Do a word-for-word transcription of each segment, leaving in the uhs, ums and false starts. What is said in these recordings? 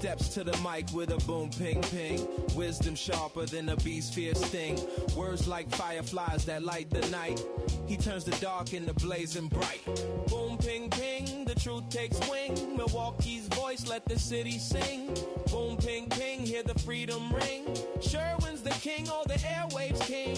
steps to the mic with a boom, ping, ping. Wisdom sharper than a bee's fierce sting. Words like fireflies that light the night. He turns the dark into blazing bright. Boom, ping, ping, the truth takes wing. Milwaukee's voice, let the city sing. Boom, ping, ping, hear the freedom ring. Sherwin's the king, all the airwaves king.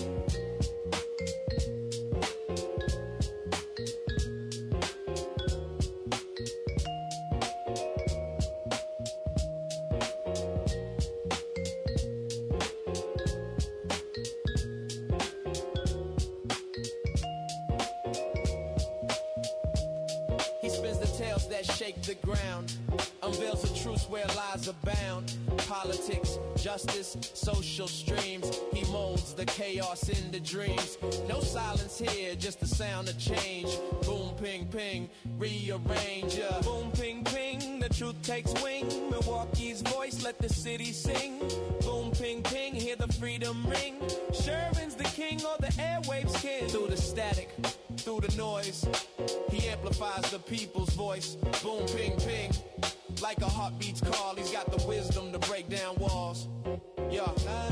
Shake the ground, unveils the truth where lies abound. Politics, justice, social streams. He molds the chaos into dreams. No silence here, just the sound of change. Boom, ping, ping, rearrange. Uh. Boom, ping, ping, the truth takes wing. Milwaukee's voice, let the city sing. Boom, ping, ping, hear the freedom ring. Sherwin's the king, all the airwaves king. Through the static, through the noise, he amplifies the people's voice. Boom, ping, ping, like a heartbeat's call. He's got the wisdom to break down walls. Yeah.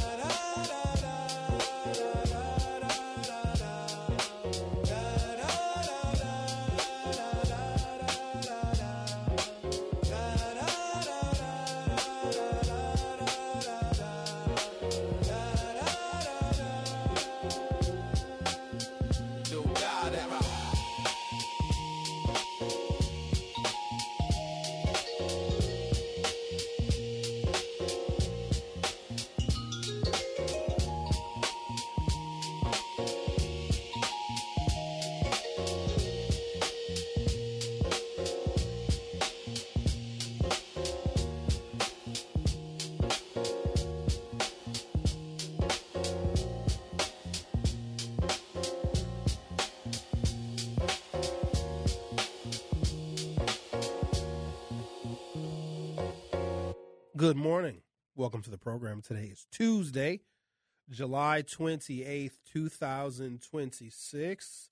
Good morning. Welcome to the program. Today is Tuesday, July twenty-eighth, two thousand twenty-six.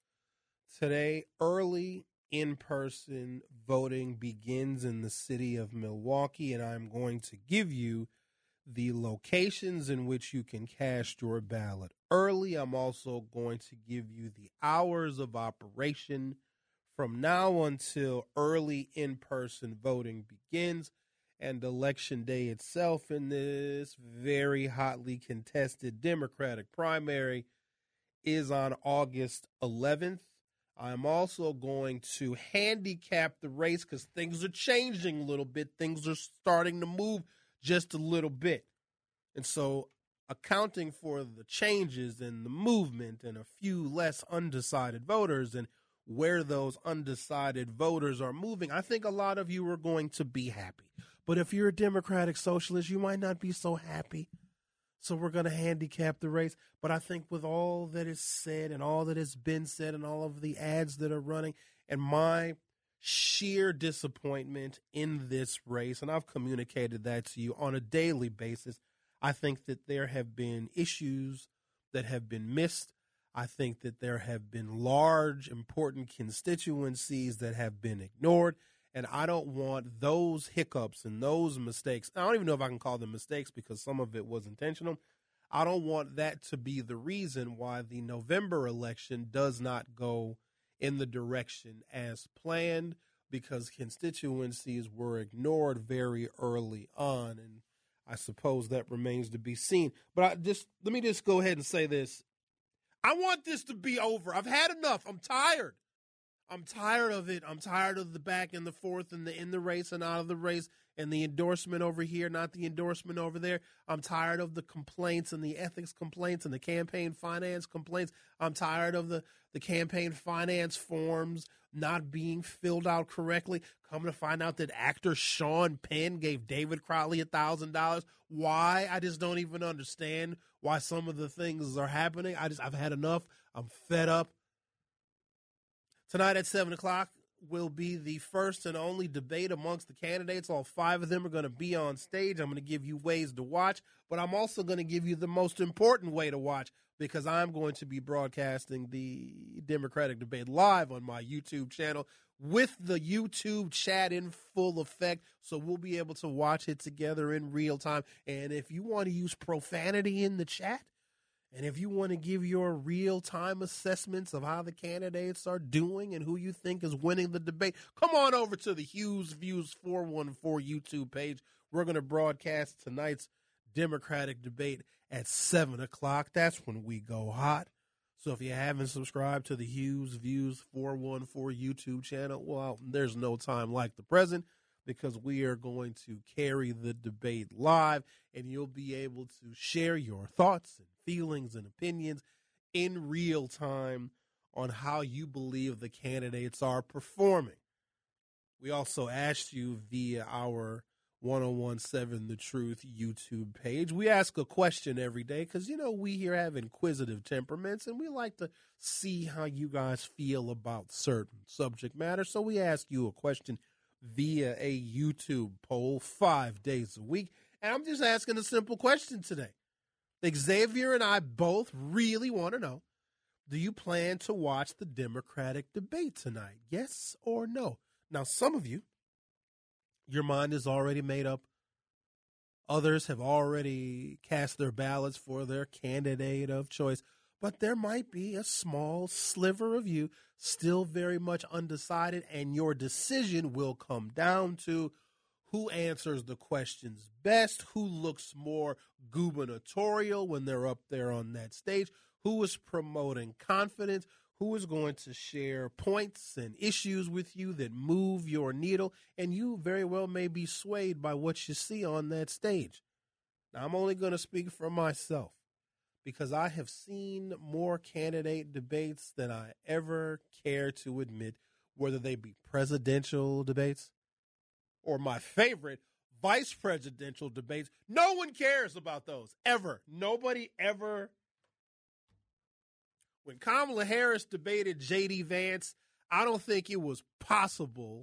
Today, early in-person voting begins in the city of Milwaukee, and I'm going to give you the locations in which you can cast your ballot early. I'm also going to give you the hours of operation from now until early in-person voting begins. And Election Day itself in this very hotly contested Democratic primary is on August eleventh. I'm also going to handicap the race because things are changing a little bit. Things are starting to move just a little bit. And so accounting for the changes and the movement and a few less undecided voters and where those undecided voters are moving, I think a lot of you are going to be happy. But if you're a Democratic socialist, you might not be so happy. So we're going to handicap the race. But I think with all that is said and all that has been said and all of the ads that are running and my sheer disappointment in this race, and I've communicated that to you on a daily basis, I think that there have been issues that have been missed. I think that there have been large, important constituencies that have been ignored. And I don't want those hiccups and those mistakes. I don't even know if I can call them mistakes because some of it was intentional. I don't want that to be the reason why the November election does not go in the direction as planned, because constituencies were ignored very early on. And I suppose that remains to be seen. But I just let me just go ahead and say this. I want this to be over. I've had enough. I'm tired. I'm tired of it. I'm tired of the back and the forth and the in the race and out of the race and the endorsement over here, not the endorsement over there. I'm tired of the complaints and the ethics complaints and the campaign finance complaints. I'm tired of the, the campaign finance forms not being filled out correctly. Come to find out that actor Sean Penn gave David Crowley one thousand dollars. Why? I just don't even understand why some of the things are happening. I just, I've had enough. I'm fed up. Tonight at seven o'clock will be the first and only debate amongst the candidates. All five of them are going to be on stage. I'm going to give you ways to watch, but I'm also going to give you the most important way to watch. because I'm going to be broadcasting the Democratic debate live on my YouTube channel with the YouTube chat in full effect. So we'll be able to watch it together in real time. And if you want to use profanity in the chat, and if you want to give your real-time assessments of how the candidates are doing and who you think is winning the debate, come on over to the Hughes Views four one four YouTube page. We're going to broadcast tonight's Democratic debate at seven o'clock. That's when we go hot. So if you haven't subscribed to the Hughes Views four one four YouTube channel, well, there's no time like the present, because we are going to carry the debate live, and you'll be able to share your thoughts and feelings and opinions in real time on how you believe the candidates are performing. We also asked you via our ten seventeen The Truth YouTube page. We ask a question every day because, you know, we here have inquisitive temperaments, and we like to see how you guys feel about certain subject matter. So we ask you a question via a YouTube poll five days a week. And I'm just asking a simple question today. Xavier and I both really want to know, do you plan to watch the Democratic debate tonight? Yes or no? Now, some of you, your mind is already made up. Others have already cast their ballots for their candidate of choice. But there might be a small sliver of you still very much undecided, and your decision will come down to who answers the questions best, who looks more gubernatorial when they're up there on that stage, who is promoting confidence, who is going to share points and issues with you that move your needle, and you very well may be swayed by what you see on that stage. Now, I'm only going to speak for myself, because I have seen more candidate debates than I ever care to admit, whether they be presidential debates or my favorite, vice presidential debates. No one cares about those, ever. Nobody ever. When Kamala Harris debated J D Vance, I don't think it was possible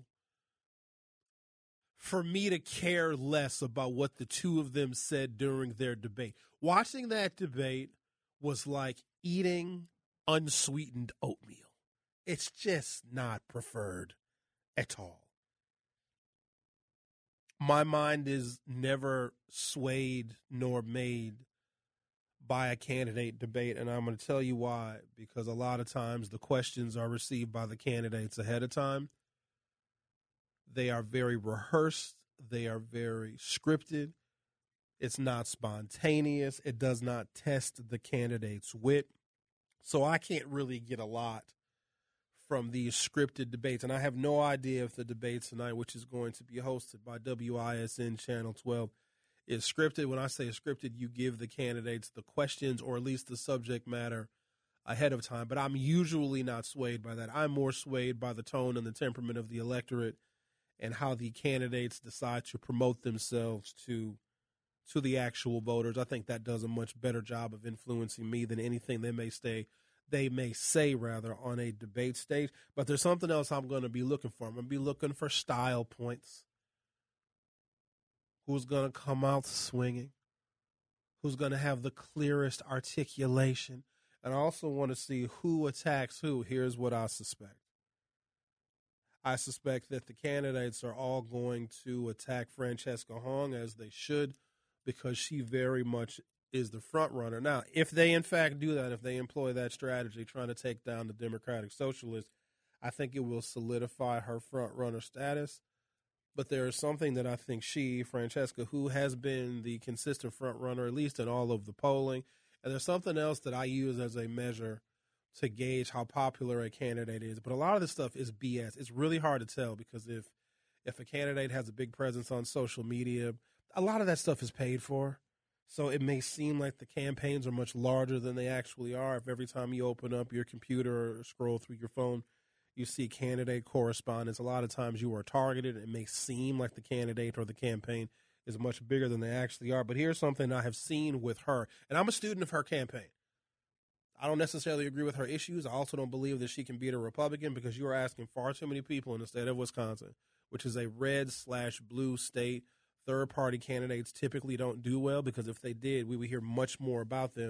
for me to care less about what the two of them said during their debate. Watching that debate was like eating unsweetened oatmeal. It's just not preferred at all. My mind is never swayed nor made by a candidate debate, and I'm going to tell you why. Because a lot of times the questions are received by the candidates ahead of time. They are very rehearsed. They are very scripted. It's not spontaneous. It does not test the candidate's wit. So I can't really get a lot from these scripted debates. And I have no idea if the debate tonight, which is going to be hosted by W I S N Channel twelve, is scripted. When I say scripted, you give the candidates the questions or at least the subject matter ahead of time. But I'm usually not swayed by that. I'm more swayed by the tone and the temperament of the electorate and how the candidates decide to promote themselves to to the actual voters. I think that does a much better job of influencing me than anything they may say, they may say rather, on a debate stage. But there's something else I'm going to be looking for. I'm going to be looking for style points. Who's going to come out swinging? Who's going to have the clearest articulation? And I also want to see who attacks who. Here's what I suspect. I suspect that the candidates are all going to attack Francesca Hong, as they should, because she very much is the front runner. Now, if they in fact do that, if they employ that strategy, trying to take down the Democratic Socialists, I think it will solidify her front runner status. But there is something that I think she, Francesca, who has been the consistent front runner, at least in all of the polling, and there's something else that I use as a measure to gauge how popular a candidate is. But a lot of this stuff is B S. It's really hard to tell, because if if a candidate has a big presence on social media, a lot of that stuff is paid for. So it may seem like the campaigns are much larger than they actually are. If every time you open up your computer or scroll through your phone, you see candidate correspondence, a lot of times you are targeted. It may seem like the candidate or the campaign is much bigger than they actually are. But here's something I have seen with her, and I'm a student of her campaign. I don't necessarily agree with her issues. I also don't believe that she can beat a Republican, because you are asking far too many people in the state of Wisconsin, which is a red slash blue state. Third-party candidates typically don't do well, because if they did, we would hear much more about them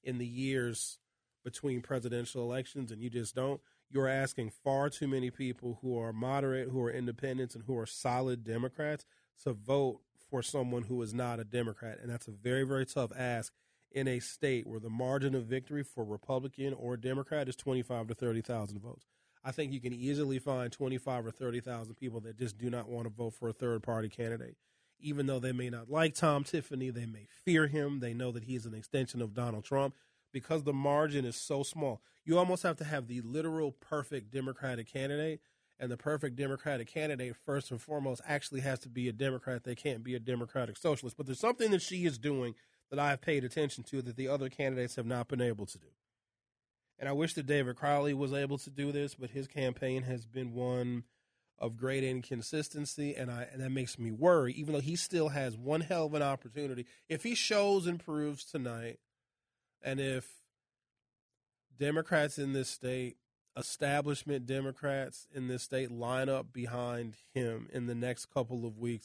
in the years between presidential elections, and you just don't, you're asking far too many people who are moderate, who are independents, and who are solid Democrats to vote for someone who is not a Democrat. And that's a very, very tough ask in a state where the margin of victory for Republican or Democrat is twenty-five to thirty thousand votes. I think you can easily find twenty-five or thirty thousand people that just do not want to vote for a third-party candidate. Even though they may not like Tom Tiffany, they may fear him. They know that he's an extension of Donald Trump. Because the margin is so small, you almost have to have the literal perfect Democratic candidate. And the perfect Democratic candidate, first and foremost, actually has to be a Democrat. They can't be a Democratic socialist. But there's something that she is doing that I have paid attention to that the other candidates have not been able to do. And I wish that David Crowley was able to do this, but his campaign has been one of great inconsistency, and, I, and that makes me worry, even though he still has one hell of an opportunity. If he shows and proves tonight, and if Democrats in this state, establishment Democrats in this state line up behind him in the next couple of weeks,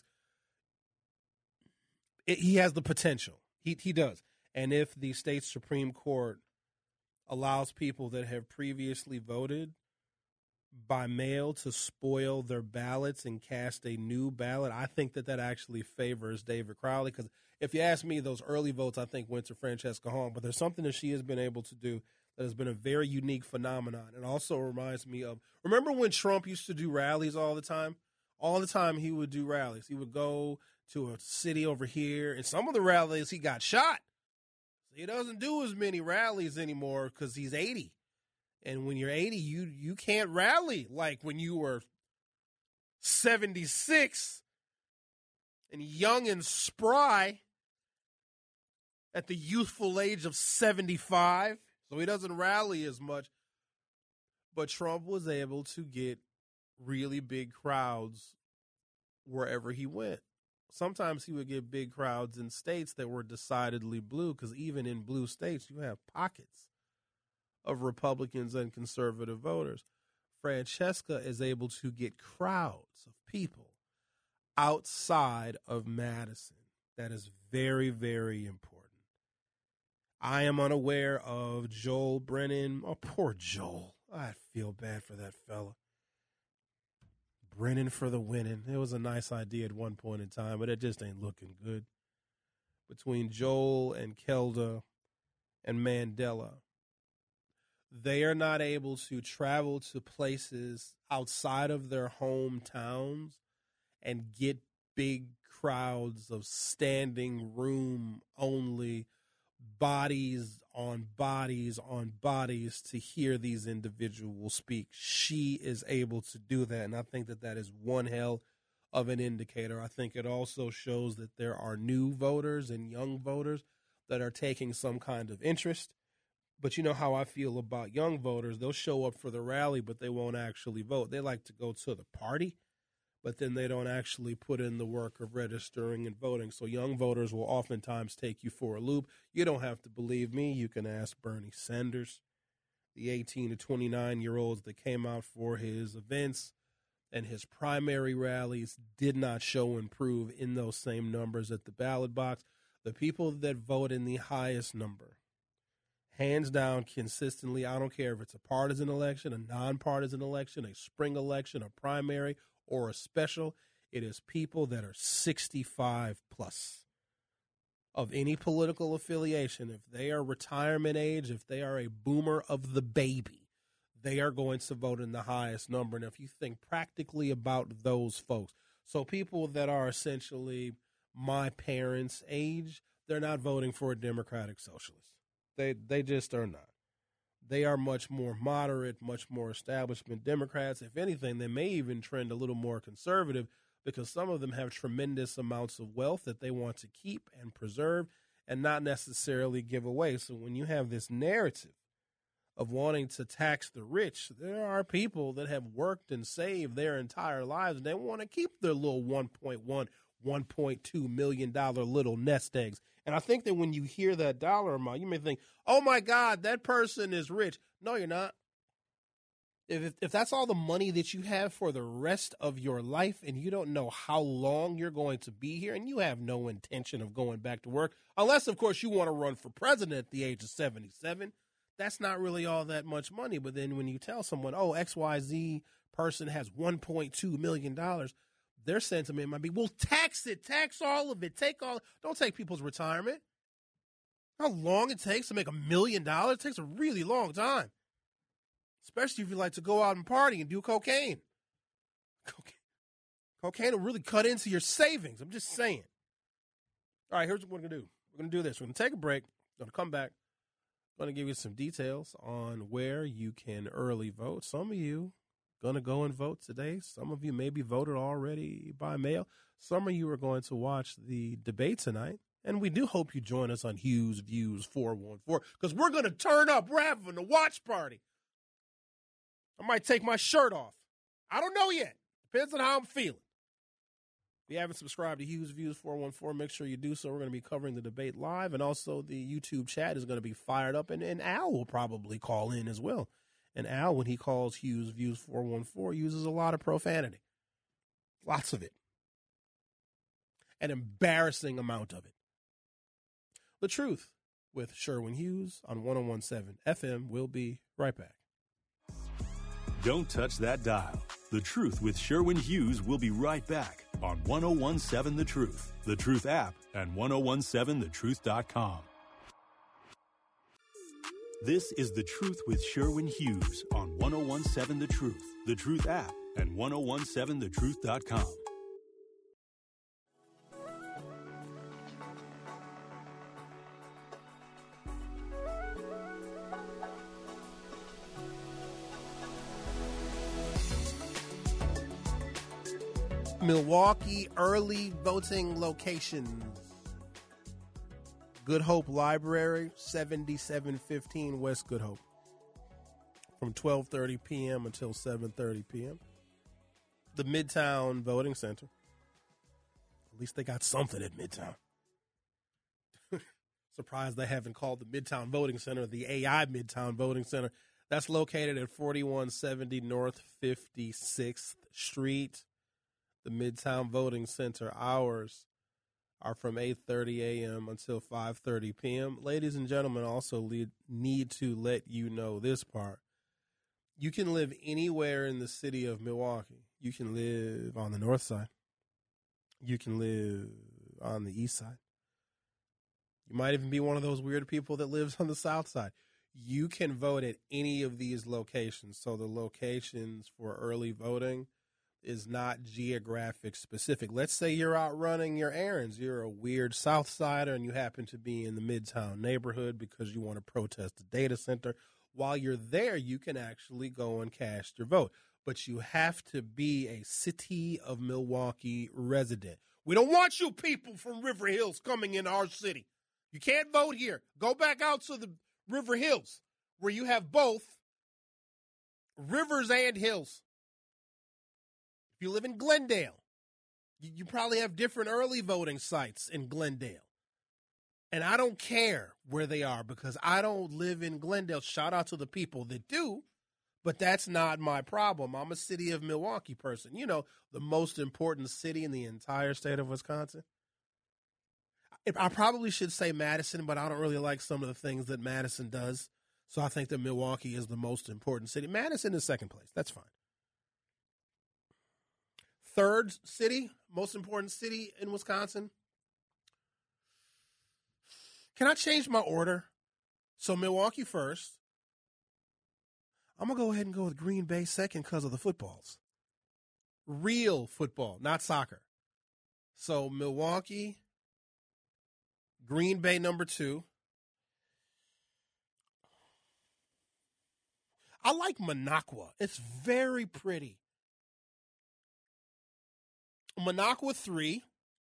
it, he has the potential. He he does. And if the state Supreme Court allows people that have previously voted by mail to spoil their ballots and cast a new ballot, I think that that actually favors David Crowley. Because if you ask me, those early votes, I think, went to Francesca Hong. But there's something that she has been able to do that has been a very unique phenomenon. It also reminds me of, remember when Trump used to do rallies all the time? All the time he would do rallies. He would go to a city over here, and some of the rallies he got shot. So he doesn't do as many rallies anymore because he's eighty. And when you're eighty, you you can't rally like when you were seventy-six and young and spry at the youthful age of seventy-five. So he doesn't rally as much. But Trump was able to get really big crowds wherever he went. Sometimes he would get big crowds in states that were decidedly blue, because even in blue states, you have pockets of Republicans and conservative voters. Francesca is able to get crowds of people outside of Madison. That is very, very important. I am unaware of Joel Brennan. Oh, poor Joel. I feel bad for that fella. Brennan for the winning. It was a nice idea at one point in time, but it just ain't looking good. Between Joel and Kelda and Mandela, they are not able to travel to places outside of their hometowns and get big crowds of standing room only, bodies on bodies on bodies to hear these individuals speak. She is able to do that, and I think that that is one hell of an indicator. I think it also shows that there are new voters and young voters that are taking some kind of interest. But you know how I feel about young voters. They'll show up for the rally, but they won't actually vote. They like to go to the party, but then they don't actually put in the work of registering and voting. So young voters will oftentimes take you for a loop. You don't have to believe me. You can ask Bernie Sanders, the eighteen to twenty-nine-year-olds that came out for his events and his primary rallies did not show and prove in those same numbers at the ballot box. The people that vote in the highest number, hands down, consistently, I don't care if it's a partisan election, a nonpartisan election, a spring election, a primary, or a special, it is people that are sixty-five plus of any political affiliation. If they are retirement age, if they are a boomer of the baby, they are going to vote in the highest number. And if you think practically about those folks, so people that are essentially my parents' age, they're not voting for a Democratic Socialist. They they just are not. They are much more moderate, much more establishment Democrats. If anything, they may even trend a little more conservative because some of them have tremendous amounts of wealth that they want to keep and preserve and not necessarily give away. So when you have this narrative of wanting to tax the rich, there are people that have worked and saved their entire lives, and they want to keep their little one point one, one point two million dollars little nest eggs. And I think that when you hear that dollar amount, you may think, oh, my God, that person is rich. No, you're not. If, if that's all the money that you have for the rest of your life and you don't know how long you're going to be here and you have no intention of going back to work, unless, of course, you want to run for president at the age of seventy-seven, that's not really all that much money. But then when you tell someone, oh, X Y Z person has one point two million dollars, their sentiment might be, well, tax it, tax all of it, take all, don't take people's retirement. How long it takes to make a million dollars? It takes a really long time. Especially if you like to go out and party and do cocaine. Cocaine, cocaine will really cut into your savings. I'm just saying. All right, here's what we're going to do. We're going to do this. We're going to take a break. We're going to come back. I'm going to give you some details on where you can early vote. Some of you going to go and vote today. Some of you maybe voted already by mail. Some of you are going to watch the debate tonight. And we do hope you join us on Hughes Views four one four because we're going to turn up. We're having a watch party. I might take my shirt off. I don't know yet. Depends on how I'm feeling. If you haven't subscribed to Hughes Views four one four, make sure you do so. We're going to be covering the debate live, and also the YouTube chat is going to be fired up, and, and Al will probably call in as well. And Al, when he calls Hughes Views four one four, uses a lot of profanity. Lots of it. An embarrassing amount of it. The Truth with Sherwin Hughes on one oh one point seven F M. We'll be right back. Don't touch that dial. The Truth with Sherwin Hughes will be right back on one oh one seven The Truth, The Truth app, and ten seventeen the truth dot com. This is The Truth with Sherwin Hughes on ten seventeen The Truth, The Truth app, and ten seventeen the truth dot com. Milwaukee early voting locations. Good Hope Library, seventy-seven fifteen West Good Hope. From twelve thirty p.m. until seven thirty p.m. The Midtown Voting Center. At least they got something at Midtown. Surprised they haven't called the Midtown Voting Center the A I Midtown Voting Center. That's located at forty-one seventy North fifty-sixth Street. The Midtown Voting Center hours are from eight thirty a.m. until five thirty p.m. Ladies and gentlemen, also lead, need to let you know this part. You can live anywhere in the city of Milwaukee. You can live on the north side. You can live on the east side. You might even be one of those weird people that lives on the south side. You can vote at any of these locations. So the locations for early voting is not geographic specific. Let's say you're out running your errands. You're a weird South Sider and you happen to be in the Midtown neighborhood because you want to protest the data center. While you're there, you can actually go and cast your vote. But you have to be a City of Milwaukee resident. We don't want you people from River Hills coming in our city. You can't vote here. Go back out to the River Hills where you have both rivers and hills. If you live in Glendale, you, you probably have different early voting sites in Glendale. And I don't care where they are because I don't live in Glendale. Shout out to the people that do, but that's not my problem. I'm a City of Milwaukee person. You know, the most important city in the entire state of Wisconsin. I probably should say Madison, but I don't really like some of the things that Madison does. So I think that Milwaukee is the most important city. Madison is second place. That's fine. Third city, most important city in Wisconsin. Can I change my order? So Milwaukee first. I'm going to go ahead and go with Green Bay second because of the footballs. Real football, not soccer. So Milwaukee, Green Bay number two. I like Minocqua. It's very pretty. Minocqua three.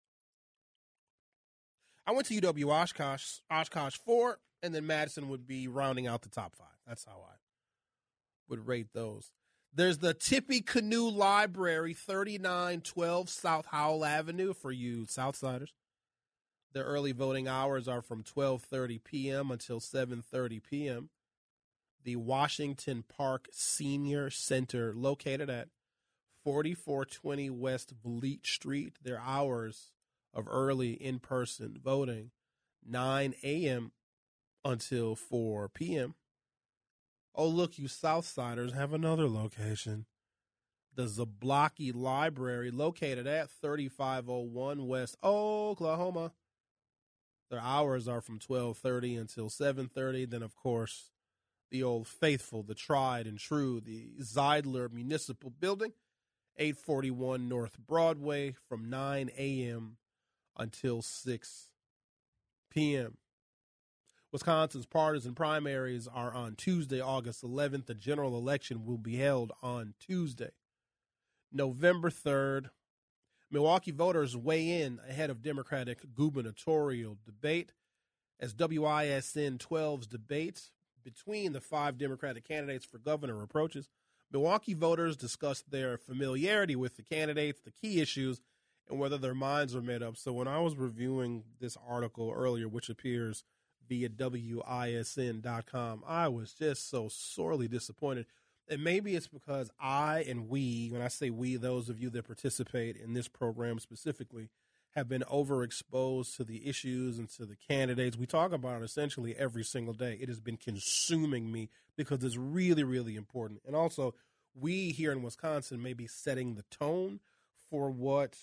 I went to U W Oshkosh, Oshkosh four, and then Madison would be rounding out the top five. That's how I would rate those. There's the Tippecanoe Library, thirty-nine twelve South Howell Avenue for you Southsiders. Their early voting hours are from twelve thirty p.m. until seven thirty p.m. the Washington Park Senior Center, located at forty-four twenty West Vliet Street. Their hours of early in-person voting, nine a.m. until four p.m. Oh, look, you Southsiders have another location. The Zablocki Library, located at thirty-five oh one West Oklahoma. Their hours are from twelve thirty until seven thirty. Then, of course, the old faithful, the tried and true, the Zeidler Municipal Building, eight forty-one North Broadway, from nine a.m. until six p.m. Wisconsin's partisan primaries are on Tuesday, August eleventh. The general election will be held on Tuesday, November third. Milwaukee voters weigh in ahead of Democratic gubernatorial debate as W I S N twelve's debate between the five Democratic candidates for governor approaches. Milwaukee voters discussed their familiarity with the candidates, the key issues, and whether their minds are made up. So when I was reviewing this article earlier, which appears via W I S N dot com, I was just so sorely disappointed. And maybe it's because I and we, when I say we, those of you that participate in this program specifically, have been overexposed to the issues and to the candidates. We talk about it essentially every single day. It has been consuming me because it's really, really important. And also, we here in Wisconsin may be setting the tone for what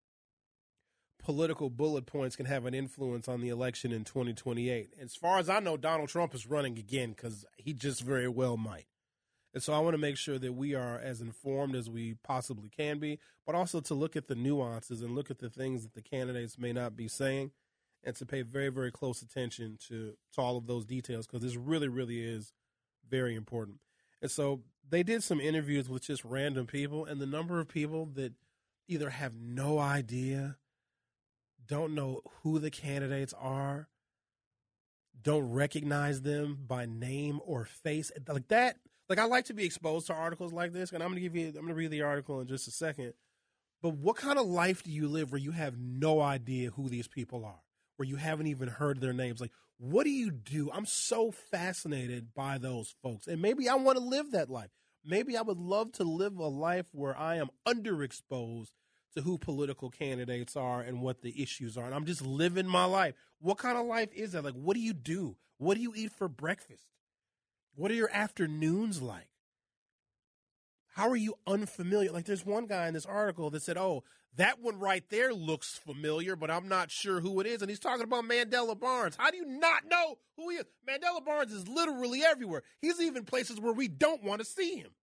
political bullet points can have an influence on the election in twenty twenty-eight. As far as I know, Donald Trump is running again because he just very well might. And so I want to make sure that we are as informed as we possibly can be, but also to look at the nuances and look at the things that the candidates may not be saying and to pay very, very close attention to, to all of those details because this really, really is very important. And so they did some interviews with just random people, and the number of people that either have no idea, don't know who the candidates are, don't recognize them by name or face, like that. Like, I like to be exposed to articles like this, and I'm going to give you, I'm going to read the article in just a second. But what kind of life do you live where you have no idea who these people are, where you haven't even heard their names? Like, what do you do? I'm so fascinated by those folks, and maybe I want to live that life. Maybe I would love to live a life where I am underexposed to who political candidates are and what the issues are, and I'm just living my life. What kind of life is that? Like, what do you do? What do you eat for breakfast? What are your afternoons like? How are you unfamiliar? Like, there's one guy in this article that said, oh, that one right there looks familiar, but I'm not sure who it is. And he's talking about Mandela Barnes. How do you not know who he is? Mandela Barnes is literally everywhere. He's even places where we don't want to see him.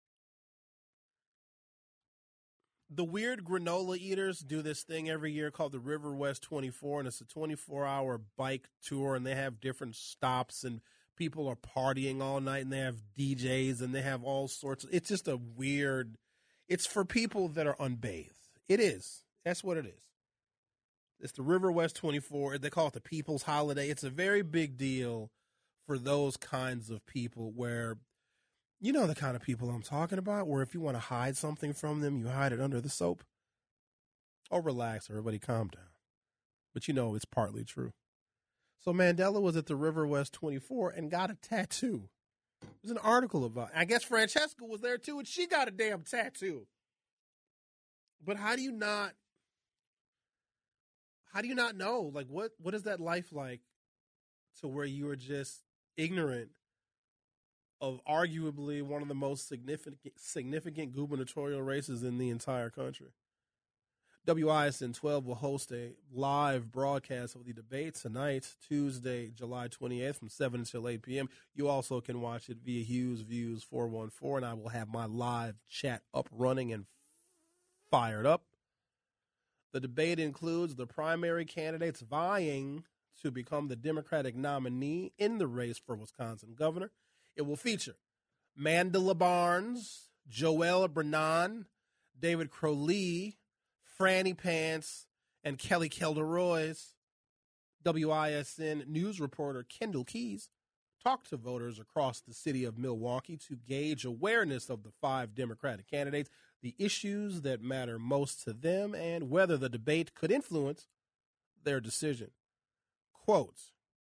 The weird granola eaters do this thing every year called the River West twenty-four, and it's a twenty-four hour bike tour, and they have different stops, and people are partying all night, and they have D Js, and they have all sorts of, it's just a weird, it's for people that are unbathed. It is. That's what it is. It's the River West twenty-four. They call it the People's Holiday. It's a very big deal for those kinds of people where, you know the kind of people I'm talking about, where if you want to hide something from them, you hide it under the soap. Oh, relax, everybody, calm down. But you know it's partly true. So Mandela was at the River West twenty-four and got a tattoo. There's an article about it. I guess Francesca was there too, and she got a damn tattoo. But how do you not, how do you not know? Like, what, what is that life like to where you are just ignorant of arguably one of the most significant significant gubernatorial races in the entire country? W I S N twelve will host a live broadcast of the debate tonight, Tuesday, July twenty-eighth, from seven until eight p.m. You also can watch it via Hughes Views four one four, and I will have my live chat up, running, and fired up. The debate includes the primary candidates vying to become the Democratic nominee in the race for Wisconsin governor. It will feature Mandela Barnes, Joel Brennan, David Crowley, Franny Pants, and Kelly Kelderoys. W I S N news reporter Kendall Keys talked to voters across the city of Milwaukee to gauge awareness of the five Democratic candidates, the issues that matter most to them, and whether the debate could influence their decision. Quote,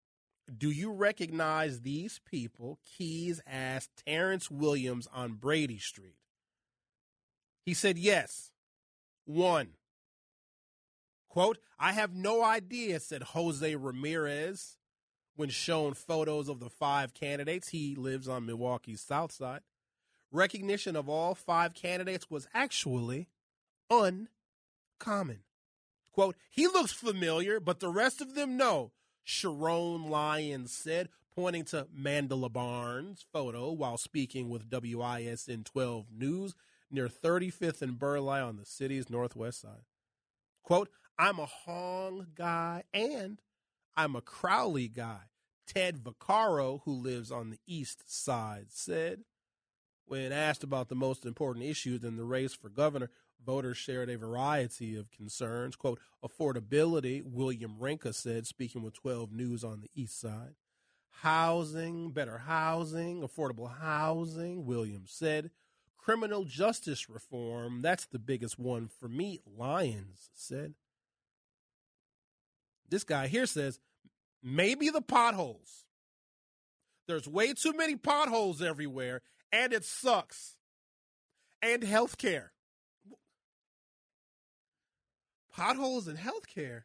do you recognize these people? Keys asked Terrence Williams on Brady Street. He said yes. One. Quote, I have no idea, said Jose Ramirez when shown photos of the five candidates. He lives on Milwaukee's South Side. Recognition of all five candidates was actually uncommon. Quote, he looks familiar, but the rest of them no, Sharon Lyons said, pointing to Mandela Barnes' photo while speaking with W I S N twelve News near thirty-fifth and Burleigh on the city's northwest side. Quote, I'm a Hong guy and I'm a Crowley guy, Ted Vaccaro, who lives on the east side, said. When asked about the most important issues in the race for governor, voters shared a variety of concerns. Quote, affordability, William Rinka said, speaking with twelve News on the east side. Housing, better housing, affordable housing, Williams said. Criminal justice reform, that's the biggest one for me, Lyons said. This guy here says, maybe the potholes. There's way too many potholes everywhere, and it sucks. And healthcare. Potholes in healthcare.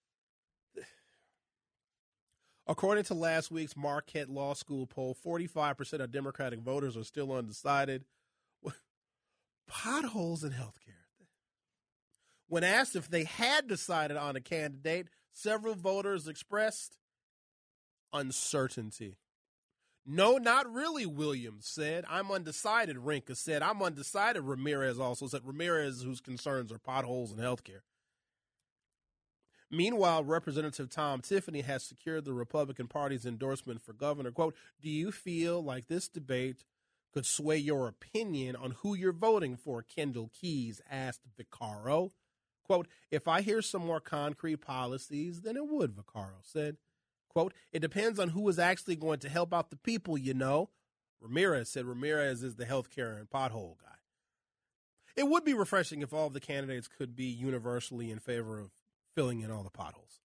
According to last week's Marquette Law School poll, forty-five percent of Democratic voters are still undecided. Potholes in healthcare. When asked if they had decided on a candidate, several voters expressed uncertainty. No, not really, Williams said. I'm undecided, Rinka said. I'm undecided, Ramirez also said. Ramirez, whose concerns are potholes in healthcare. Meanwhile, Representative Tom Tiffany has secured the Republican Party's endorsement for governor. Quote, do you feel like this debate could sway your opinion on who you're voting for? Kendall Keys asked Vaccaro. Quote, if I hear some more concrete policies, then it would, Vaccaro said. Quote, it depends on who is actually going to help out the people, you know. Ramirez said. Ramirez is the healthcare and pothole guy. It would be refreshing if all of the candidates could be universally in favor of filling in all the potholes.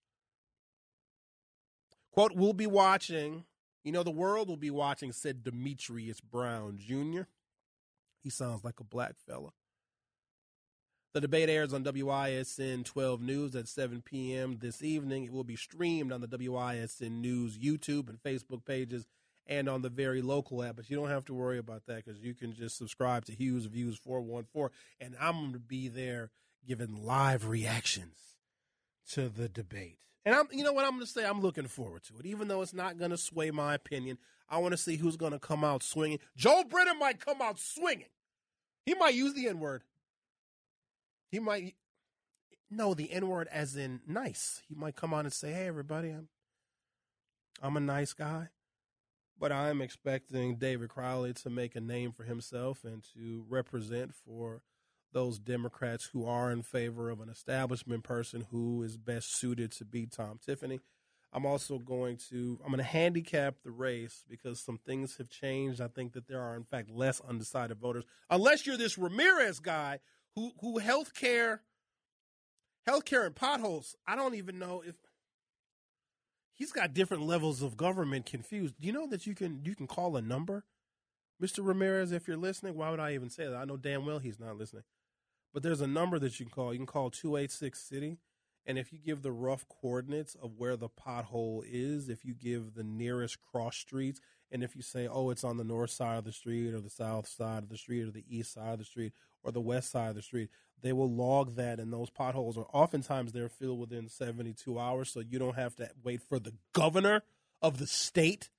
Quote, we'll be watching, you know, the world will be watching, said Demetrius Brown Junior He sounds like a black fella. The debate airs on W I S N twelve News at seven p.m. this evening. It will be streamed on the W I S N News YouTube and Facebook pages and on the Very Local app. But you don't have to worry about that because you can just subscribe to Hughes Views four one four, and I'm going to be there giving live reactions to the debate. And I'm, you know what I'm going to say? I'm looking forward to it. Even though it's not going to sway my opinion, I want to see who's going to come out swinging. Joe Biden might come out swinging. He might use the N-word. He might, no, the N-word as in nice. He might come on and say, hey, everybody, I'm, I'm a nice guy. But I'm expecting David Crowley to make a name for himself and to represent for those Democrats who are in favor of an establishment person who is best suited to beat Tom Tiffany. I'm also going to, I'm going to handicap the race because some things have changed. I think that there are, in fact, less undecided voters. Unless you're this Ramirez guy who, who healthcare, healthcare and potholes, I don't even know if, he's got different levels of government confused. Do you know that you can you can call a number? Mister Ramirez, if you're listening, why would I even say that? I know damn well he's not listening. But there's a number that you can call. You can call two eight six city, and if you give the rough coordinates of where the pothole is, if you give the nearest cross streets, and if you say, oh, it's on the north side of the street or the south side of the street or the east side of the street or the west side of the street, they will log that, and those potholes are oftentimes they're filled within seventy-two hours, so you don't have to wait for the governor of the state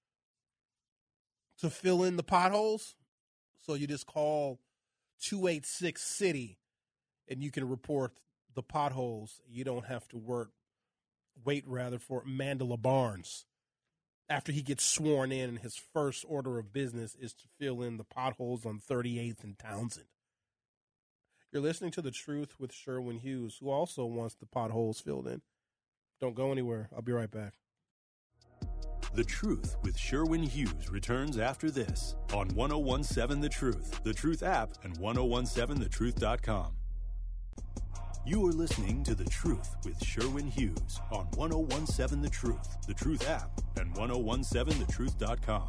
to fill in the potholes. So you just call two eight six city, and you can report the potholes. You don't have to work, wait rather for Mandela Barnes after he gets sworn in, and his first order of business is to fill in the potholes on thirty-eighth and Townsend. You're listening to The Truth with Sherwin Hughes, who also wants the potholes filled in. Don't go anywhere. I'll be right back. The Truth with Sherwin Hughes returns after this on ten seventeen The Truth, The Truth app, and ten seventeen the truth dot com. You are listening to The Truth with Sherwin Hughes on one oh one seven The Truth, The Truth app, and ten seventeen the truth dot com.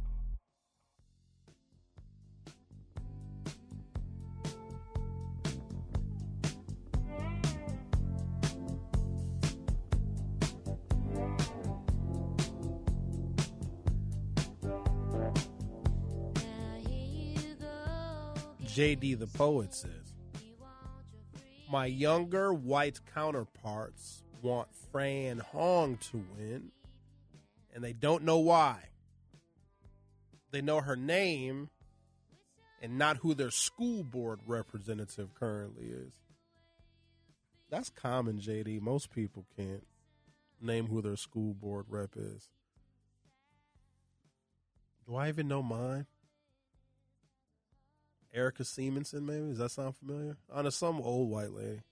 J D the Poet says, my younger white counterparts want Fran Hong to win, and they don't know why. They know her name and not who their school board representative currently is. That's common, J D. Most people can't name who their school board rep is. Do I even know mine? Erica Simonson, maybe? Does that sound familiar? On to some old white lady.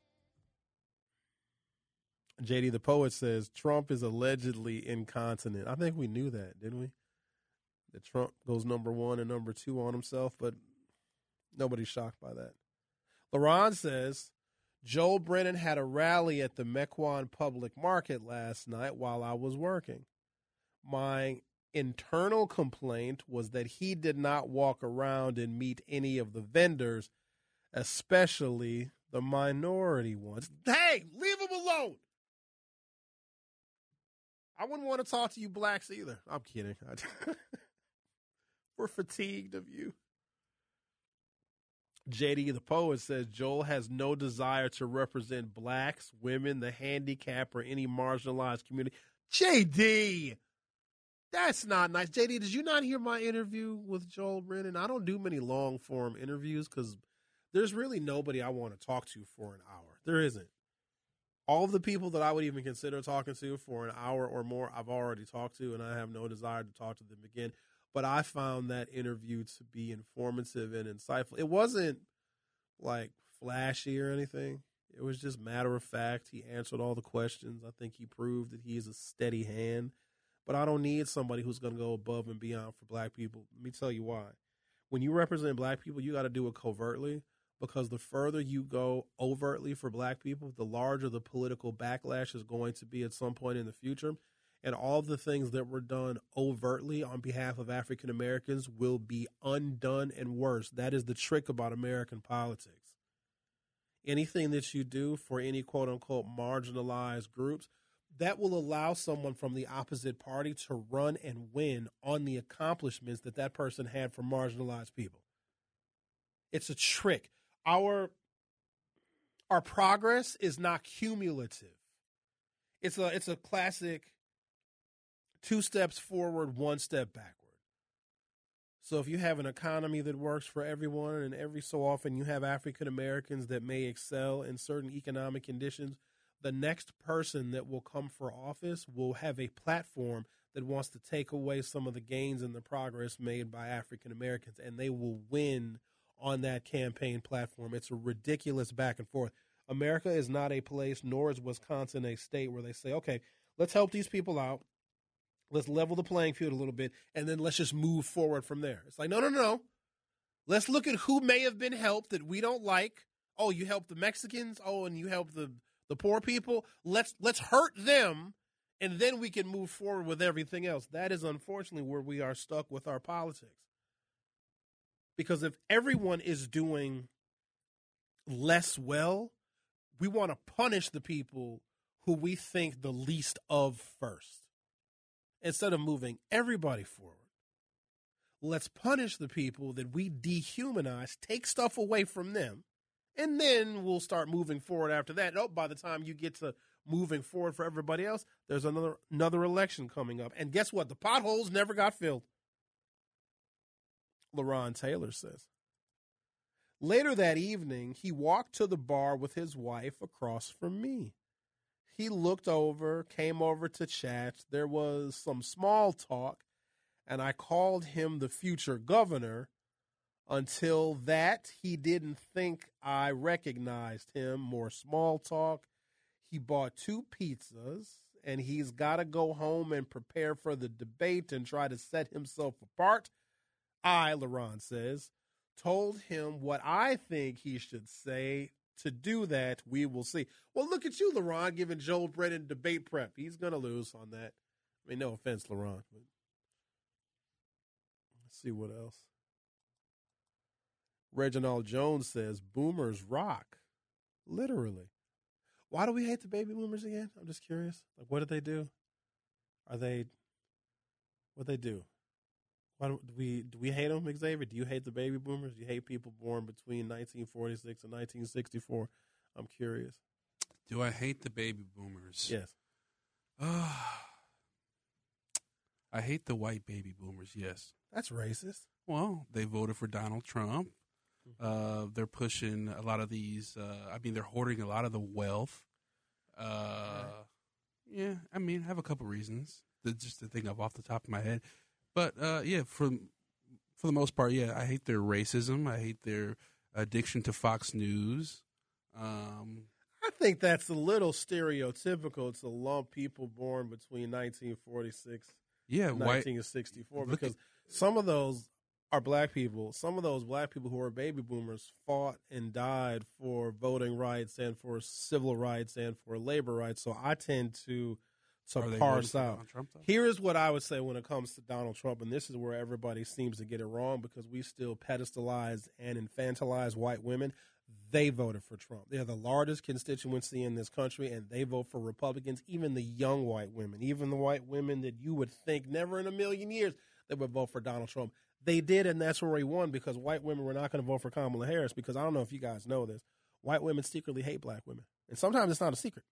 J D the Poet says, Trump is allegedly incontinent. I think we knew that, didn't we? That Trump goes number one and number two on himself, but nobody's shocked by that. LaRon says, Joel Brennan had a rally at the Mequon Public Market last night while I was working. My internal complaint was that he did not walk around and meet any of the vendors, especially the minority ones. Hey, leave him alone. I wouldn't want to talk to you blacks either. I'm kidding. We're fatigued of you. J D the Poet says Joel has no desire to represent blacks, women, the handicapped, or any marginalized community. J D, that's not nice. J D, did you not hear my interview with Joel Brennan? I don't do many long-form interviews because there's really nobody I want to talk to for an hour. There isn't. All of the people that I would even consider talking to for an hour or more, I've already talked to, and I have no desire to talk to them again. But I found that interview to be informative and insightful. It wasn't, like, flashy or anything. It was just matter of fact. He answered all the questions. I think he proved that he is a steady hand. But I don't need somebody who's going to go above and beyond for black people. Let me tell you why. When you represent black people, you got to do it covertly, because the further you go overtly for black people, the larger the political backlash is going to be at some point in the future. And all of the things that were done overtly on behalf of African Americans will be undone and worse. That is the trick about American politics. Anything that you do for any quote-unquote marginalized groups, that will allow someone from the opposite party to run and win on the accomplishments that that person had for marginalized people. It's a trick. Our, our progress is not cumulative. It's a, it's a classic two steps forward, one step backward. So if you have an economy that works for everyone, and every so often you have African Americans that may excel in certain economic conditions, the next person that will come for office will have a platform that wants to take away some of the gains and the progress made by African Americans, and they will win on that campaign platform. It's a ridiculous back and forth. America is not a place, nor is Wisconsin a state where they say, okay, let's help these people out. Let's level the playing field a little bit, and then let's just move forward from there. It's like, no, no, no. Let's look at who may have been helped that we don't like. Oh, you help the Mexicans? Oh, and you help the, the poor people? Let's let's hurt them, and then we can move forward with everything else. That is unfortunately where we are stuck with our politics. Because if everyone is doing less well, we want to punish the people who we think the least of first, instead of moving everybody forward. Let's punish the people that we dehumanize, take stuff away from them, and then we'll start moving forward after that. Oh, by the time you get to moving forward for everybody else, there's another another election coming up. And guess what? The potholes never got filled. LaRon Taylor says. Later that evening, he walked to the bar with his wife across from me. He looked over, came over to chat. There was some small talk, and I called him the future governor. Until that, he didn't think I recognized him. More small talk. He bought two pizzas, and he's got to go home and prepare for the debate and try to set himself apart. I, LaRon says, told him what I think he should say to do that, we will see. Well, look at you, LaRon, giving Joel Brennan debate prep. He's going to lose on that. I mean, no offense, LaRon. But let's see what else. Reginald Jones says, boomers rock. Literally. Why do we hate the baby boomers again? I'm just curious. Like, what did they do? Are they, what they do? Why do we, do we hate them, Xavier? Do you hate the baby boomers? Do you hate people born between nineteen forty-six and nineteen sixty-four? I'm curious. Do I hate the baby boomers? Yes. Uh, I hate the white baby boomers, yes. That's racist. Well, they voted for Donald Trump. Uh, they're pushing a lot of these. Uh, I mean, they're hoarding a lot of the wealth. Uh, right. Yeah, I mean, I have a couple reasons. That's just to think of off the top of my head. But, uh, yeah, for, for the most part, yeah, I hate their racism. I hate their addiction to Fox News. Um, I think that's a little stereotypical to lump people born between nineteen forty-six yeah, and nineteen sixty-four white, because at, some of those are black people. Some of those black people who are baby boomers fought and died for voting rights and for civil rights and for labor rights. So I tend to to parse out. Trump, Here is what I would say when it comes to Donald Trump, and this is where everybody seems to get it wrong because we still pedestalize and infantilize white women. They voted for Trump. They're the largest constituency in this country, and they vote for Republicans, even the young white women, even the white women that you would think never in a million years they would vote for Donald Trump. They did, and that's where he won because white women were not going to vote for Kamala Harris because I don't know if you guys know this. White women secretly hate black women, and sometimes it's not a secret.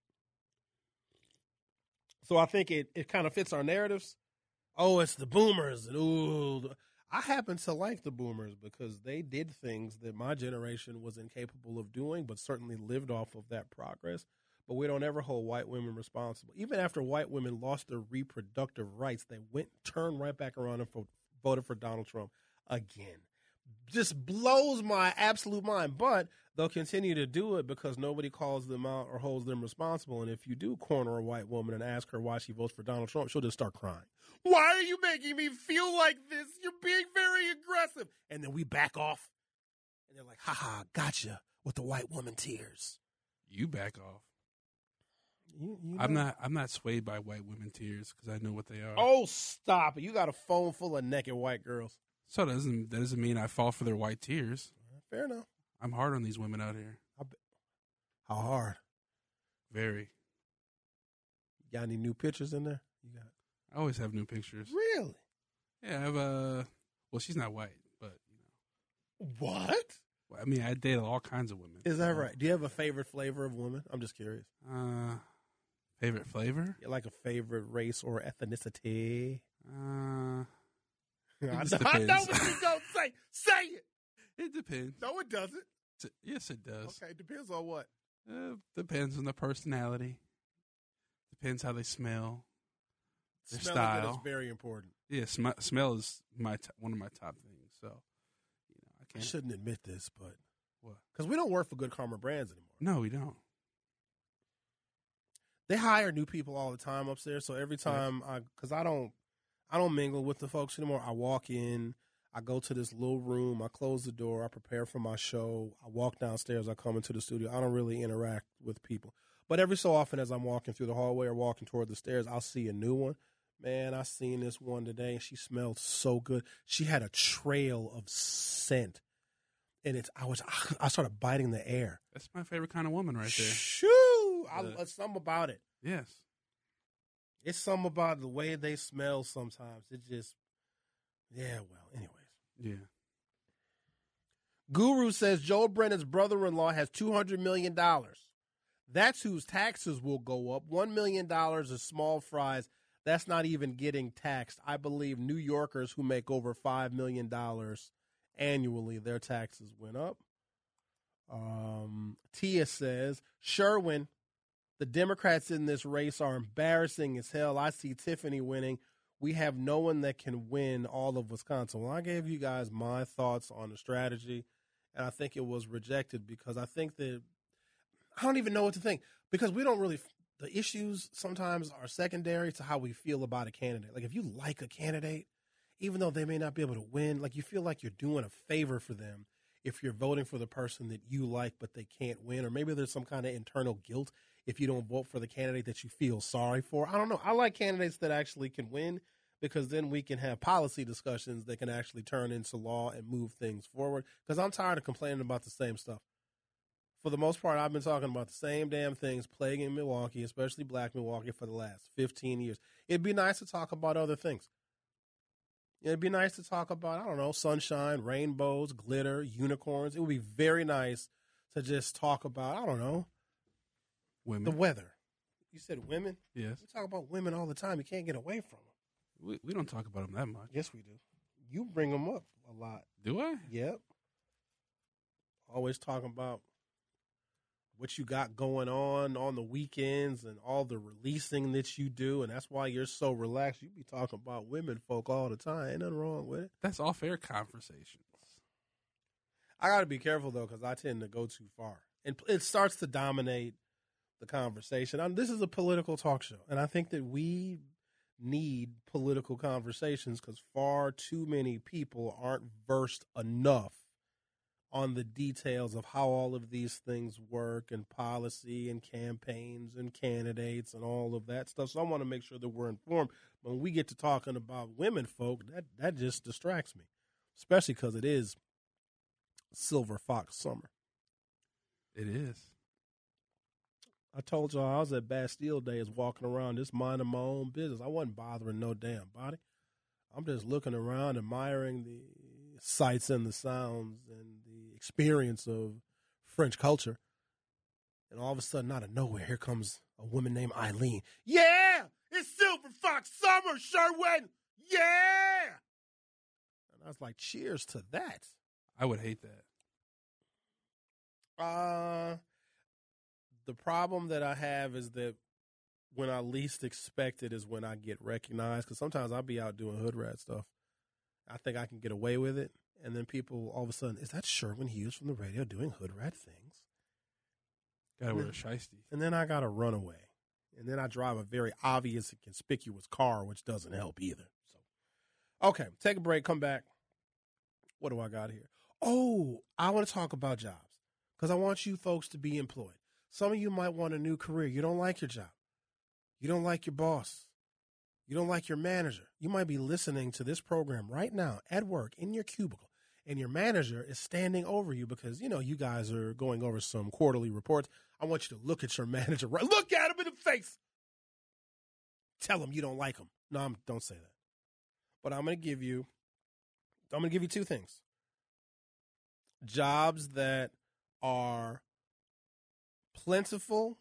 So I think it, it kind of fits our narratives. Oh, it's the boomers. And ooh, I happen to like the boomers because they did things that my generation was incapable of doing, but certainly lived off of that progress. But we don't ever hold white women responsible. Even after white women lost their reproductive rights, they went, turned right back around and fo- voted for Donald Trump again. Just blows my absolute mind. But they'll continue to do it because nobody calls them out or holds them responsible. And if you do corner a white woman and ask her why she votes for Donald Trump, she'll just start crying. Why are you making me feel like this? You're being very aggressive. And then we back off. And they're like, haha, gotcha, with the white woman tears. You back off. You, you know. I'm not I'm not swayed by white women tears because I know what they are. Oh, stop it. You got a phone full of naked white girls. So that doesn't, that doesn't mean I fall for their white tears. Fair enough. I'm hard on these women out here. How hard? Very. You got any new pictures in there? You got. I always have new pictures. Really? Yeah, I have a. Well, she's not white, but you know. What? Well, I mean, I date all kinds of women. Is that right? Do you have a favorite flavor of woman? I'm just curious. Uh, favorite flavor? You like a favorite race or ethnicity? Uh, it I, just know, I depends. know what you're gonna say. Say it. It depends. No, it doesn't. Yes, it does. Okay, depends on what. Uh, depends on the personality. Depends how they smell. Their Smell style. is very important. Yeah, sm- smell is my t- one of my top things. So, you know, I I can't. shouldn't admit this, but What? because we don't work for Good Karma Brands anymore. No, we don't. They hire new people all the time upstairs. So every time I, because I don't, I don't mingle with the folks anymore. I walk in, I go to this little room, I close the door, I prepare for my show, I walk downstairs, I come into the studio. I don't really interact with people. But every so often as I'm walking through the hallway or walking toward the stairs, I'll see a new one. Man, I seen this one today, and she smelled so good. She had a trail of scent. And it's, I was, I started biting the air. That's my favorite kind of woman right there. Shoo! I, Uh, it's something about it. Yes. It's something about the way they smell sometimes. It just, yeah, well, anyways. Yeah. Guru says Joe Brennan's brother-in-law has two hundred million dollars. That's whose taxes will go up. one million dollars is small fries. That's not even getting taxed. I believe New Yorkers who make over five million dollars annually, their taxes went up. Um, Tia says, Sherwin, the Democrats in this race are embarrassing as hell. I see Tiffany winning. We have no one that can win all of Wisconsin. Well, I gave you guys my thoughts on the strategy, and I think it was rejected because I think that I don't even know what to think because we don't really – the issues sometimes are secondary to how we feel about a candidate. Like if you like a candidate, even though they may not be able to win, like you feel like you're doing a favor for them if you're voting for the person that you like but they can't win, or maybe there's some kind of internal guilt if you don't vote for the candidate that you feel sorry for. I don't know. I like candidates that actually can win, because then we can have policy discussions that can actually turn into law and move things forward, because I'm tired of complaining about the same stuff. For the most part, I've been talking about the same damn things plaguing Milwaukee, especially black Milwaukee, for the last fifteen years. It'd be nice to talk about other things. It'd be nice to talk about, I don't know, sunshine, rainbows, glitter, unicorns. It would be very nice to just talk about, I don't know, Women. the weather. You said women? Yes. We talk about women all the time. You can't get away from them. We, we don't talk about them that much. Yes, we do. You bring them up a lot. Do I? Yep. Always talking about what you got going on on the weekends and all the releasing that you do, and that's why you're so relaxed. You be talking about women folk all the time. Ain't nothing wrong with it. That's all fair conversations. I got to be careful, though, because I tend to go too far. And it starts to dominate the conversation. I, this is a political talk show, and I think that we need political conversations because far too many people aren't versed enough on the details of how all of these things work, and policy and campaigns and candidates and all of that stuff. So I want to make sure that we're informed. When we get to talking about women folk, that, that just distracts me, especially because it is Silver Fox summer. It is. I told y'all I was at Bastille Days walking around just minding my own business. I wasn't bothering no damn body. I'm just looking around, admiring the sights and the sounds and the experience of French culture. And all of a sudden, out of nowhere, here comes a woman named Eileen. Yeah! It's Silver Fox summer, Sherwin! Yeah! And I was like, cheers to that. I would hate that. Uh, the problem that I have is that when I least expect it is when I get recognized, because sometimes I'll be out doing hood rat stuff. I think I can get away with it, and then people all of a sudden, is that Sherwin Hughes from the radio doing hood rat things? Gotta wear a shiesty. And then I gotta run away. And then I drive a very obvious and conspicuous car, which doesn't help either. So, okay, take a break, come back. What do I got here? Oh, I want to talk about jobs because I want you folks to be employed. Some of you might want a new career. You don't like your job. You don't like your boss. You don't like your manager. You might be listening to this program right now at work in your cubicle, and your manager is standing over you because, you know, you guys are going over some quarterly reports. I want you to look at your manager. Right, look at him in the face. Tell him you don't like him. No, I'm, don't say that. But I'm going to give you, I'm going to give you two things. Jobs that are plentiful,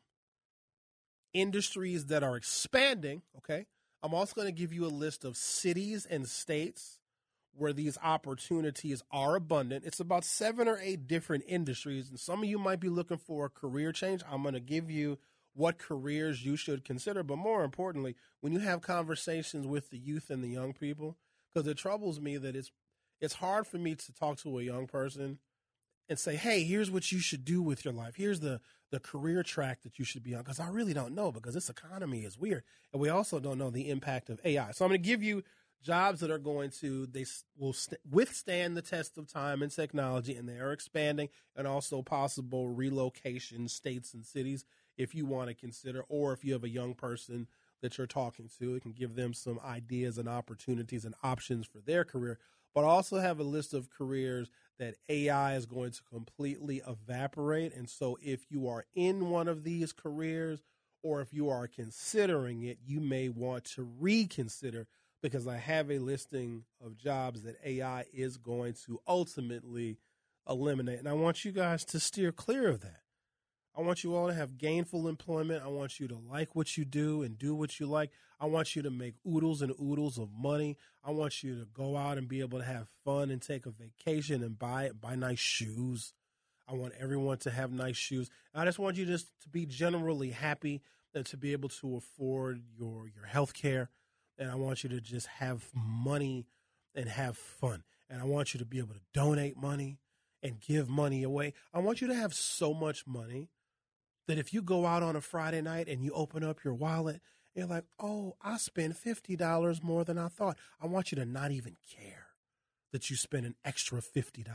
industries that are expanding, okay? I'm also going to give you a list of cities and states where these opportunities are abundant. It's about seven or eight different industries, and some of you might be looking for a career change. I'm going to give you what careers you should consider, but more importantly, when you have conversations with the youth and the young people, because it troubles me that it's it's hard for me to talk to a young person and say, hey, here's what you should do with your life. Here's the, the career track that you should be on, because I really don't know, because this economy is weird. And we also don't know the impact of A I. So I'm going to give you jobs that are going to, they will st- withstand the test of time and technology, and they are expanding, and also possible relocation states and cities if you want to consider, or if you have a young person that you're talking to, it can give them some ideas and opportunities and options for their career. But I also have a list of careers that A I is going to completely evaporate. And so if you are in one of these careers, or if you are considering it, you may want to reconsider, because I have a listing of jobs that A I is going to ultimately eliminate. And I want you guys to steer clear of that. I want you all to have gainful employment. I want you to like what you do and do what you like. I want you to make oodles and oodles of money. I want you to go out and be able to have fun and take a vacation and buy buy nice shoes. I want everyone to have nice shoes. I just want you just to be generally happy and to be able to afford your, your health care. And I want you to just have money and have fun. And I want you to be able to donate money and give money away. I want you to have so much money that if you go out on a Friday night and you open up your wallet, you're like, oh, I spent fifty dollars more than I thought. I want you to not even care that you spent an extra fifty dollars.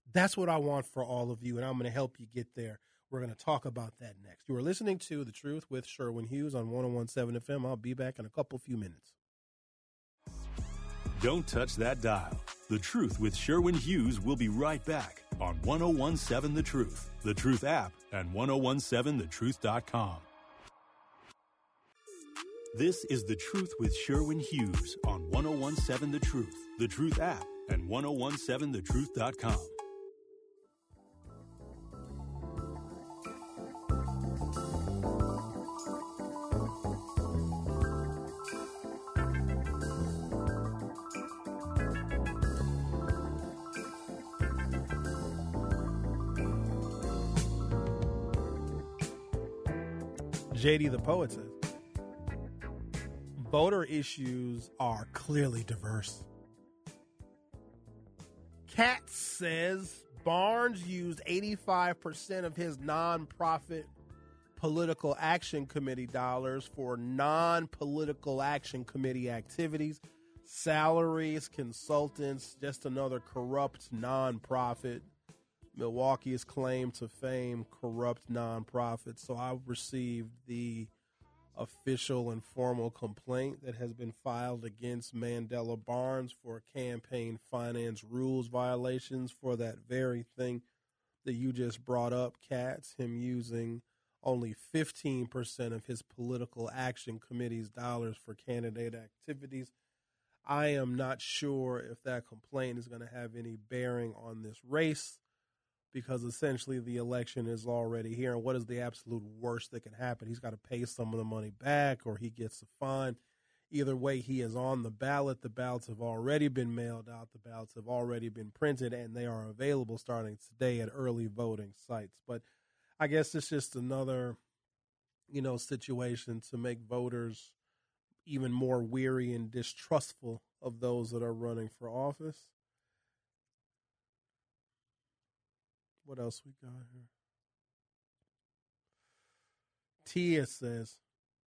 That's what I want for all of you, and I'm going to help you get there. We're going to talk about that next. You are listening to The Truth with Sherwin Hughes on one oh one point seven F M. I'll be back in a couple few minutes. Don't touch that dial. The Truth with Sherwin Hughes will be right back on one oh one point seven The Truth, The Truth app, and ten seventeen the truth dot com. This is The Truth with Sherwin Hughes on ten seventeen The Truth, The Truth app, and ten seventeen the truth dot com. J D the Poet says, voter issues are clearly diverse. Katz says Barnes used eighty-five percent of his nonprofit political action committee dollars for non-political action committee activities, salaries, consultants, just another corrupt nonprofit. Milwaukee's claim to fame, corrupt nonprofit. So I received the official and formal complaint that has been filed against Mandela Barnes for campaign finance rules violations for that very thing that you just brought up, Katz, him using only fifteen percent of his political action committee's dollars for candidate activities. I am not sure if that complaint is going to have any bearing on this race, because essentially the election is already here. And what is the absolute worst that can happen? He's got to pay some of the money back, or he gets a fine. Either way, he is on the ballot. The ballots have already been mailed out. The ballots have already been printed, and they are available starting today at early voting sites. But I guess it's just another, you know, situation to make voters even more weary and distrustful of those that are running for office. What else we got here? Tia says,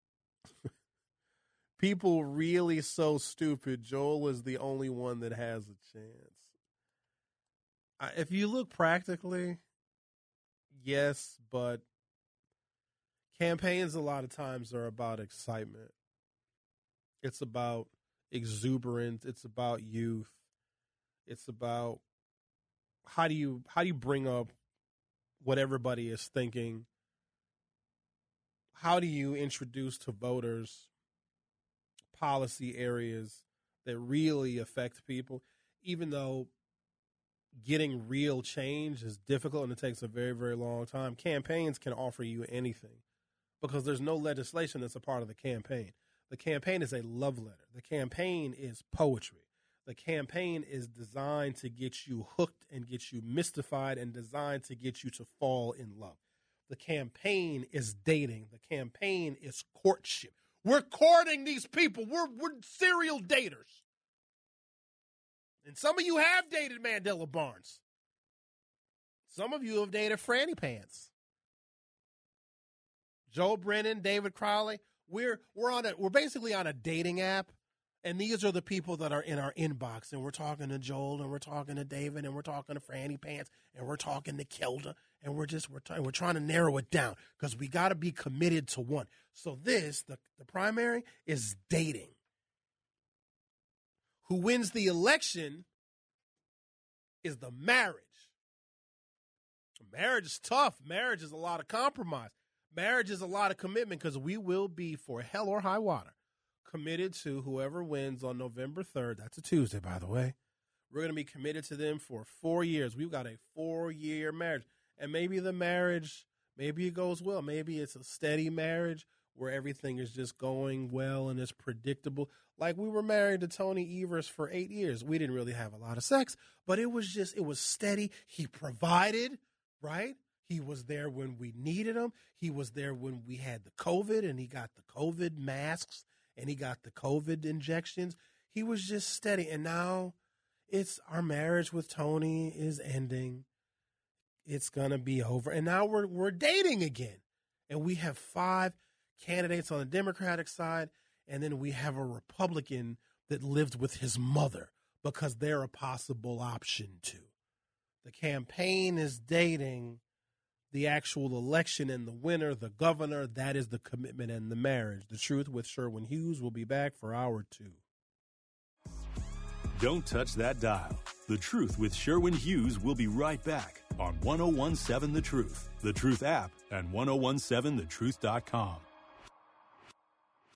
people really so stupid. Joel is the only one that has a chance. I, if you look practically, yes, but campaigns a lot of times are about excitement. It's about exuberance. It's about youth. It's about How do you how do you bring up what everybody is thinking? How do you introduce to voters policy areas that really affect people? Even though getting real change is difficult and it takes a very, very long time, campaigns can offer you anything because there's no legislation that's a part of the campaign. The campaign is a love letter. The campaign is poetry. The campaign is designed to get you hooked and get you mystified and designed to get you to fall in love. The campaign is dating. The campaign is courtship. We're courting these people. We're, we're serial daters. And some of you have dated Mandela Barnes. Some of you have dated Franny Pants. Joe Brennan, David Crowley. We're we're on a we're basically on a dating app. And these are the people that are in our inbox, and we're talking to Joel, and we're talking to David, and we're talking to Franny Pants, and we're talking to Kelda, and we're just we're t- we're trying to narrow it down because we got to be committed to one. So this, the, the primary, is dating. Who wins the election is the marriage. Marriage is tough. Marriage is a lot of compromise. Marriage is a lot of commitment because we will be, for hell or high water, committed to whoever wins on November third. That's a Tuesday, by the way. We're going to be committed to them for four years. We've got a four-year marriage. And maybe the marriage, maybe it goes well. Maybe it's a steady marriage where everything is just going well and it's predictable. Like we were married to Tony Evers for eight years. We didn't really have a lot of sex, but it was just, it was steady. He provided, right? He was there when we needed him. He was there when we had the COVID, and he got the COVID masks, and he got the COVID injections. He was just steady. And now it's our marriage with Tony is ending. It's going to be over. And now we're we're dating again. And we have five candidates on the Democratic side. And then we have a Republican that lived with his mother because they're a possible option too. The campaign is dating the actual election and the winner, the governor. That is the commitment and the marriage. The Truth with Sherwin Hughes will be back for hour two. Don't touch that dial. The Truth with Sherwin Hughes will be right back on one oh one seven The Truth, The Truth app, and ten seventeen the truth dot com.